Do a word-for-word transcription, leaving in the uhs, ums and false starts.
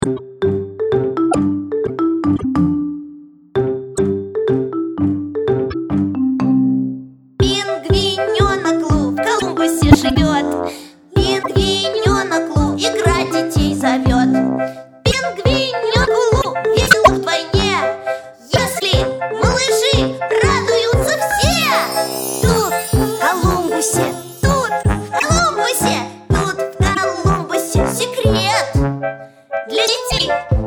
Пингвиненок Лу в Колумбусе живет. Пингвиненок Лу играть детей зовет. Пингвиненок Лу весело вдвойне, если малыши радуются все. Тут в Колумбусе, тут в Колумбусе, тут в Колумбусе секрет для детей.